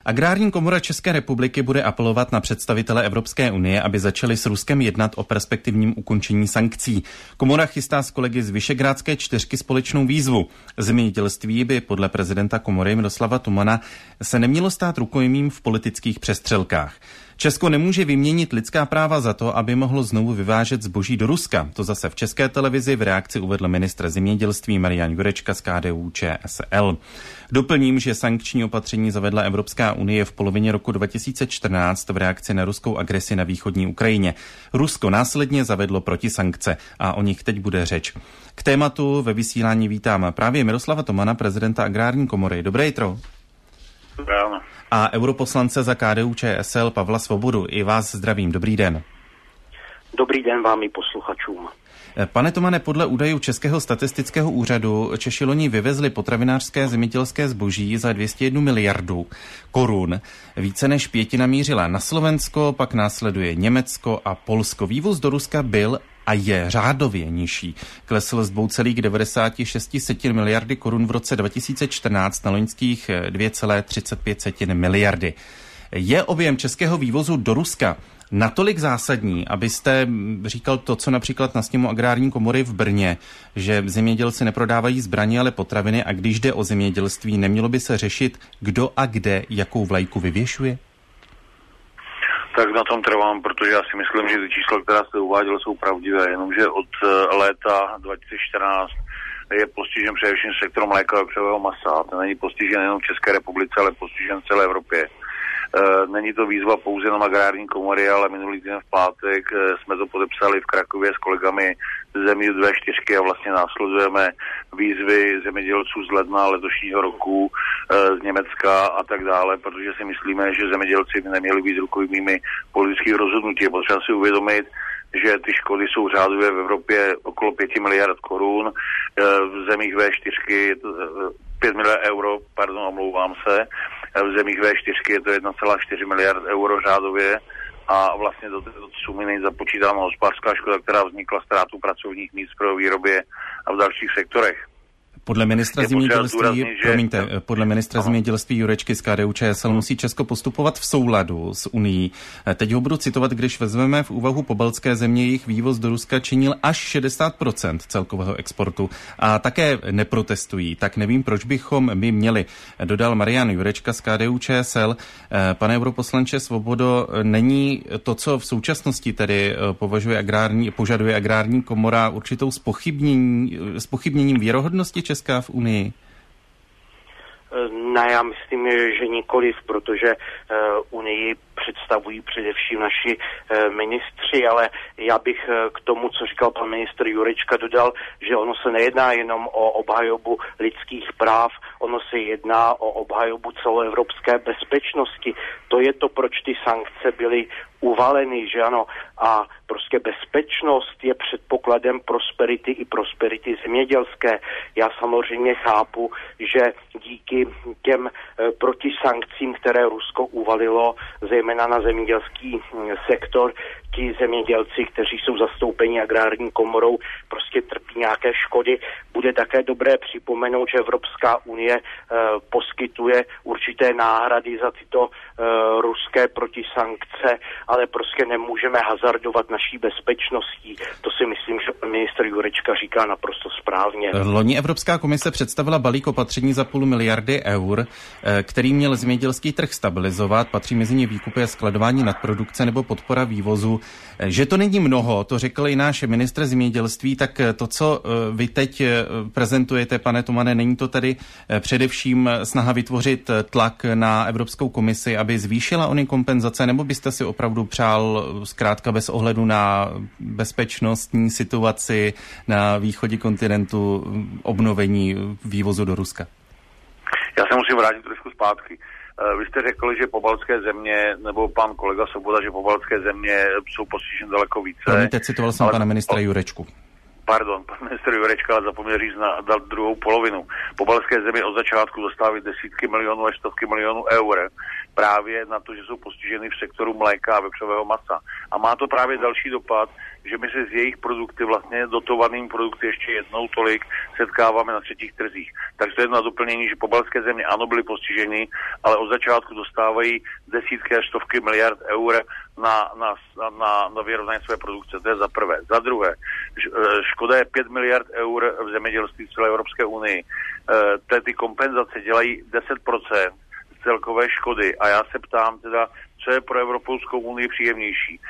Agrární komora České republiky bude apelovat na představitele Evropské unie, aby začali s Ruskem jednat o perspektivním ukončení sankcí. Komora chystá s kolegy z Visegrádské čtyřky společnou výzvu. Zemědělství by podle prezidenta komory Miroslava Tomana se nemělo stát rukojmím v politických přestřelkách. Česko nemůže vyměnit lidská práva za to, aby mohlo znovu vyvážet zboží do Ruska. To zase v České televizi v reakci uvedl ministr zemědělství Marian Jurečka z KDU-ČSL. Doplním, že sankční opatření zavedla Evropská unie v polovině roku 2014 v reakci na ruskou agresi na východní Ukrajině. Rusko následně zavedlo protisankce a o nich teď bude řeč. K tématu ve vysílání vítám právě Miroslava Tomana, prezidenta Agrární komory. Dobré jitro. Ráno. A europoslance za KDU-ČSL Pavla Svobodu. I vás zdravím. Dobrý den. Dobrý den vám i posluchačům. Pane Tomane, podle údajů Českého statistického úřadu Češi loni vyvezli potravinářské zemědělské zboží za 201 miliardu korun. Více než pětina mířila na Slovensko, pak následuje Německo a Polsko. Vývoz do Ruska byl a je řádově nižší. Klesl z 2,96 miliardy korun v roce 2014 na loňských 2,35 miliardy. Je objem českého vývozu do Ruska natolik zásadní, abyste říkal to, co například na sněmu Agrární komory v Brně, že zemědělci neprodávají zbraně, ale potraviny, a když jde o zemědělství, nemělo by se řešit, kdo a kde jakou vlajku vyvěšuje? Tak na tom trvám, protože já si myslím, že ty čísla, která jste uváděl, jsou pravdivé, jenomže od léta 2014 je postižen především sektor mléka a vepřového masa. Ten není postižen jenom v České republice, ale postižen v celé Evropě. Není to výzva pouze na Agrární komory, ale minulý den v pátek jsme to podepsali v Krakově s kolegami z zemí V4 a vlastně následujeme výzvy zemědělců z ledna letošního roku, z Německa a tak dále, protože si myslíme, že zemědělci by neměli být rukojmími politických rozhodnutí. Je potřeba si uvědomit, že ty škody jsou řádově v Evropě okolo 5 miliard korun, v zemích V4 5 miliard euro, omlouvám se, v zemích V4 je to 1,4 miliard euro řádově a vlastně do této sumy není započítána hospodářská škoda, která vznikla ztrátou pracovních míst pro výrobě a v dalších sektorech. Podle ministra zemědělství Jurečky z KDU-ČSL musí Česko postupovat v souladu s Unií. Teď ho budu citovat, když vezmeme v úvahu pobaltské země, jejich vývoz do Ruska činil až 60% celkového exportu a také neprotestují. Tak nevím, proč bychom my měli, dodal Marian Jurečka z KDU-ČSL. Pane europoslanče Svobodo, není to, co v současnosti tedy požaduje Agrární komora, určitou zpochybněním věrohodnosti Česká v Unii? Ne, já myslím, že nikoliv, protože Unii představují především naši ministři, ale já bych k tomu, co říkal pan ministr Jurečka, dodal, že ono se nejedná jenom o obhajobu lidských práv, ono se jedná o obhajobu celoevropské bezpečnosti. To je to, proč ty sankce byly uvaleny, že ano, a prostě bezpečnost je předpokladem prosperity i prosperity zemědělské. Já samozřejmě chápu, že díky těm protisankcím, které Rusko uvalilo, zejména na zemědělský sektor, ti zemědělci, kteří jsou zastoupeni Agrární komorou, prostě trpí nějaké škody. Bude také dobré připomenout, že Evropská unie poskytuje určité náhrady za tyto ruské protisankce, ale prostě nemůžeme hazardovat naší bezpečností. To si myslím, že ministr Jurečka říká naprosto správně. Loni Evropská komise představila balík opatření za 0,5 miliardy eur, který měl zemědělský trh stabilizovat. Patří mezi ně výkupy a skladování nadprodukce nebo podpora vývozu. Že to není mnoho, to řekl i náš ministr zemědělství, tak to, co vy teď prezentujete, pane Tomane, není to tady především snaha vytvořit tlak na Evropskou komisi, aby zvýšila ony kompenzace, nebo byste si opravdu přál zkrátka bez ohledu na bezpečnostní situaci na východě kontinentu obnovení vývozu do Ruska? Já se musím vrátit trošku zpátky. Vy jste řekl, že pobaltské země, nebo pan kolega Svoboda, že pobaltské země jsou postiženy daleko více. Promiňte, citoval jsem pana ministra Jurečku. Pardon, pan ministr Jurečka, ale zapomněl říct na druhou polovinu. Pobaltské země od začátku dostávají desítky milionů až stovky milionů eur právě na to, že jsou postiženy v sektoru mléka a vepřového masa. A má to právě další dopad, že my se s jejich produkty, vlastně dotovanými produkty ještě jednou tolik setkáváme na třetích trzích. Takže to je na doplnění, že pobaltské země ano byly postiženy, ale od začátku dostávají desítky až stovky miliard eur na vyrovnání své produkce. To je za prvé. Za druhé, škoda je 5 miliard eur v zemědělství v celé Evropské unii. Ty kompenzace dělají 10% celkové škody a já se ptám teda, co je pro Evropskou unii příjemnější.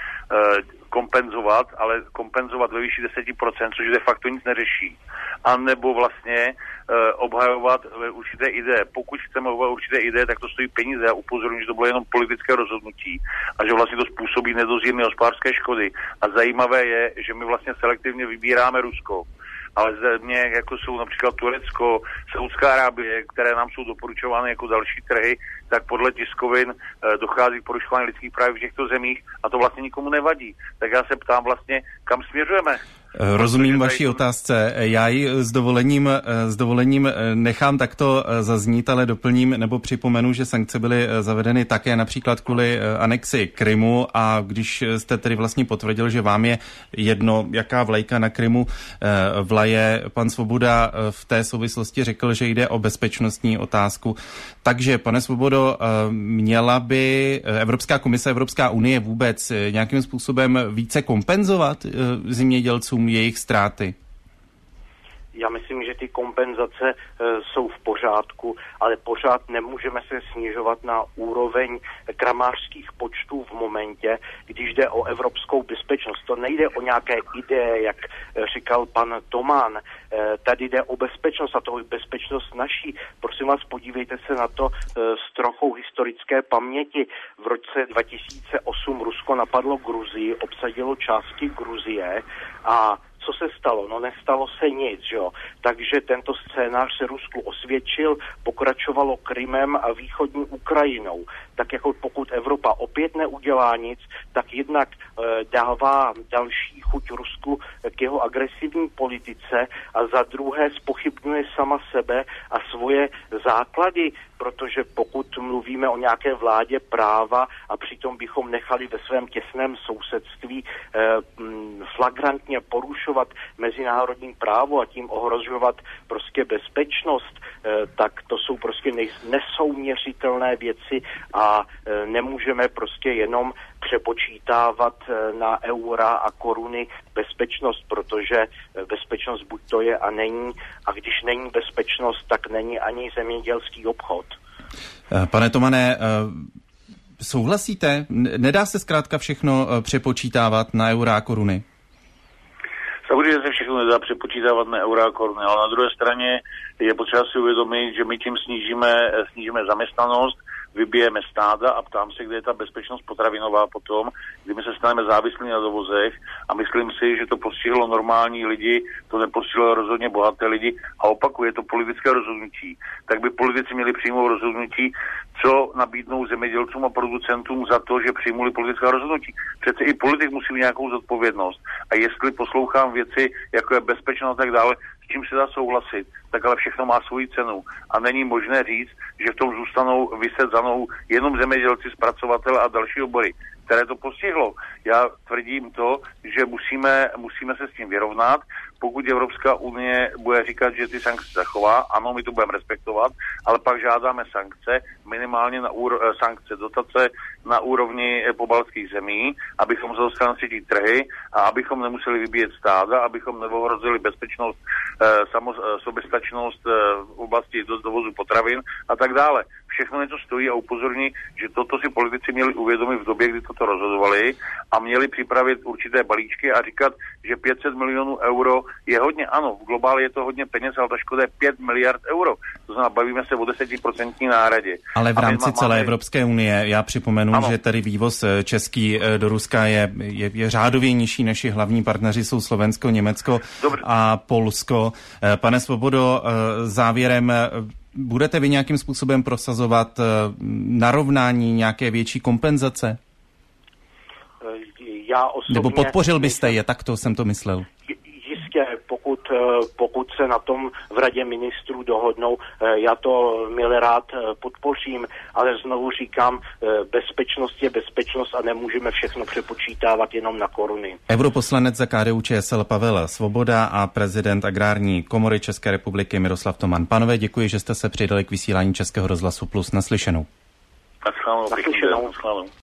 Kompenzovat ve výši 10%, což de facto nic neřeší. A nebo vlastně obhajovat určité ideje. Pokud chceme obhajovat určité ideje, tak to stojí peníze. Já upozorňuji, že to bylo jenom politické rozhodnutí a že vlastně to způsobí nedozírné hospodářské škody. A zajímavé je, že my vlastně selektivně vybíráme Rusko. Ale země, jako jsou například Turecko, Saudská Arábie, které nám jsou doporučovány jako další trhy, tak podle tiskovin dochází k porušování lidských práv v těchto zemích a to vlastně nikomu nevadí. Tak já se ptám vlastně, kam směřujeme. Rozumím vaší otázce. Já ji s dovolením nechám takto zaznít, ale doplním nebo připomenu, že sankce byly zavedeny také například kvůli anexi Krymu a když jste tedy vlastně potvrdil, že vám je jedno, jaká vlajka na Krymu vlaje, pan Svoboda v té souvislosti řekl, že jde o bezpečnostní otázku. Takže, pane Svobodo, měla by Evropská komise, Evropská unie vůbec nějakým způsobem více kompenzovat zemědělcům jejich ztráty? Já myslím, že ty kompenzace jsou v pořádku, ale pořád nemůžeme se snižovat na úroveň kramářských počtů v momentě, když jde o evropskou bezpečnost. To nejde o nějaké ideje, jak říkal pan Tomán. Tady jde o bezpečnost a to bezpečnost naší. Prosím vás, podívejte se na to s trochou historické paměti. V roce 2008 Rusko napadlo Gruzii, obsadilo části Gruzie a co se stalo? No nestalo se nic, jo. Takže tento scénář se Rusku osvědčil, pokračovalo Krymem a východní Ukrajinou. Tak jako pokud Evropa opět neudělá nic, tak jednak dává další chuť Rusku k jeho agresivní politice a za druhé zpochybňuje sama sebe a svoje základy, protože pokud mluvíme o nějaké vládě práva a přitom bychom nechali ve svém těsném sousedství flagrantně porušovat mezinárodní právo a tím ohrožovat prostě bezpečnost, tak to jsou prostě nesouměřitelné věci a nemůžeme prostě jenom přepočítávat na eura a koruny bezpečnost, protože bezpečnost buď to je a není, a když není bezpečnost, tak není ani zemědělský obchod. Pane Tomane, souhlasíte? Nedá se zkrátka všechno přepočítávat na eura a koruny? Samozřejmě se všechno nedá přepočítávat na eura a koruny, ale na druhé straně je potřeba si uvědomit, že my tím snížíme zaměstnanost, vybijeme stáda a ptám se, kde je ta bezpečnost potravinová potom, kdy my se staneme závislí na dovozech a myslím si, že to postihlo normální lidi, to nepostihlo rozhodně bohaté lidi a opakuje to politické rozhodnutí. Tak by politici měli přijmout rozhodnutí, co nabídnou zemědělcům a producentům za to, že přijmuli politická rozhodnutí. Přece i politik musí mít nějakou zodpovědnost. A jestli poslouchám věci, jako je bezpečnost a tak dále, s čím se dá souhlasit, tak ale všechno má svoji cenu. A není možné říct, že v tom zůstanou vyset za nohou jenom zemědělci, zpracovatele a další obory, které to postihlo. Já tvrdím to, že musíme se s tím vyrovnat. Pokud Evropská unie bude říkat, že ty sankce zachová, ano, my to budeme respektovat, ale pak žádáme sankce, minimálně sankce, dotace na úrovni pobaltských zemí, abychom se dostali na třetí trhy a abychom nemuseli vybíjet stáda, abychom neohrozili bezpečnost, soběstačnost v oblasti dovozu potravin a tak dále. Všechno něco stojí a upozorní, že toto si politici měli uvědomit v době, kdy toto rozhodovali a měli připravit určité balíčky a říkat, že 500 milionů euro je hodně, ano, v globále je to hodně peněz, ale ta škoda je 5 miliard euro. To znamená, bavíme se o 10% náhradě. Ale v rámci celé Evropské unie, já připomenu, ano, že tady vývoz český do Ruska je řádově nižší, než hlavní partneři jsou Slovensko, Německo a Polsko. Pane Svobodo, závěrem, budete vy nějakým způsobem prosazovat narovnání, nějaké větší kompenzace? Já osobně... Nebo podpořil byste je, takto jsem to myslel. Jistě, pokud se na tom v Radě ministrů dohodnou, já to milé rád podpořím, ale znovu říkám, bezpečnost je bezpečnost a nemůžeme všechno přepočítávat jenom na koruny. Europoslanec za KDU-ČSL Pavel Svoboda a prezident Agrární komory České republiky Miroslav Toman. Pánové, děkuji, že jste se přidali k vysílání Českého rozhlasu Plus. Naslyšenou. Naslyšenou.